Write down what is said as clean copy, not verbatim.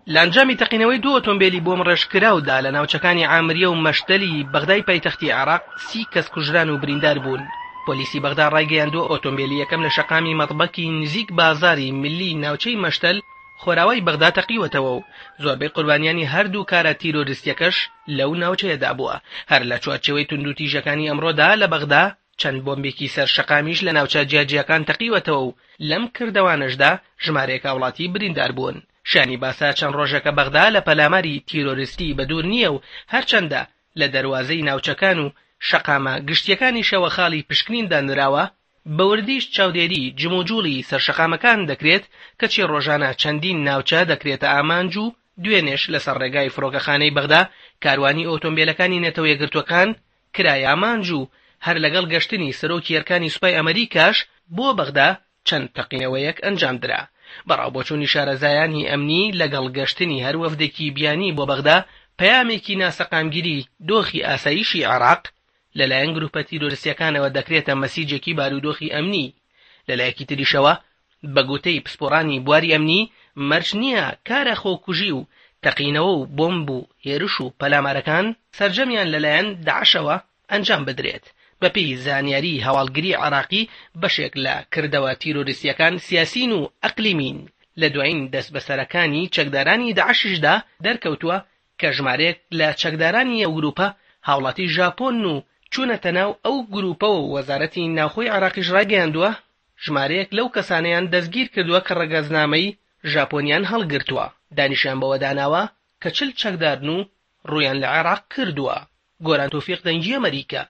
لانجامی تەقینەوەی دوو ئۆتۆمبیلی بۆم ڕێژکراودا لە ناوچەکانی عامریە و مەشتەلی بەغدای پایتەختی عێراق 30 کەس کوژران و بریندار بوون. پۆلیسی بەغدا ڕایگەیاندووە ئۆتۆمبیلی یەکەم لە شەقامی مەطبەکی نزیک بازاری ملی ناوچەی مەشتەل خۆراوای بەغدا تەقیوەتەوە و زۆربەی قوربانیانی هەردوو کارە تیرۆریستیەکەش لەو ناوچەیەدا بووە. هەر لە چوارچێوەی توندوتیژەکانی ئەمڕۆدا لە بەغدا چەند بۆمبێکی سەر شەقامیش لە ناوچە جیاجیەکان تەقیوەتەوە و لەم کردەوانشدا ژمارەیەک وڵاتی بریندار بوون. شانی باسا چەند ڕۆژەکە بەغدا لە پەلاماری تیرۆریستی بەدوور نییە و هەرچەندە لە دەروازەی ناوچەکان و شەقامە گشتیەکانی شەوە خاڵی پشکنیندا نراوە، بەوردیش چاودێری جموجوڵی سەرشەقامەکان دەکرێت کەچی ڕۆژانە چەندین ناوچە دەکرێتە ئامانج و دوێنێش لەسەر ڕێگای فڕۆکەخانەی بەغدا کاروانی ئۆتۆمبیلەکانی نەتەوە یەکگرتوەکان کرایە ئامانج و هەر لەگەڵ گەشتنی سەرۆکی یەرکانی سوپای ئەمریکاش بۆ بەغدا چەند تەقینەوەیەک ئەنجام درا. بەڕاوبۆچوونی شارەزایانی ئەمنی لەگەڵ گەشتنی هەر وەفدێکی بیانی بۆ بەغدا پەیامێکی ناسەقامگیری دۆخی ئاسایشی عێراق لەلایەن گروپە تیرۆریستیەکانەوە دەکرێتە مەسیجێکی بارودۆخی ئەمنی. لەلایەکی تریشەوە بە گوتەی پسپۆڕانی بواری ئەمنی مەرج نییە کارە خۆکوژی و تەقینەوە و بۆمب و هێرش و پەلامارەکان سەرجەمیان لەلایەن داعشەوە ئەنجام بدرێت. بەپێی زانیاری هەواڵگری عێراقی بەشێک لە کردەوە تیرۆریستیەکان سیاسین و ئەقلیمین لە دوایین دەست بەسەرەکانی چەکدارانی داعششدا دەرکەوتووە کە ژمارەیەک لە چەکدارانی ئەو گروپە هاوڵاتی ژاپۆن و چوونەتە ناو ئەو گروپەوە و وەزارەتی ناوخۆی عێراقیش ڕاگەیاندووە ژمارەیەک لەو کەسانەیان دەستگیر کردووە کە ڕەگەزنامەی ژاپۆنیان هەڵگرتووە. دانیشیان بەوە داناوە کە 40 چەکدارن و ڕوویان لە عێراق کردووە. گۆران تۆفیق دەنگی ئەمریکا.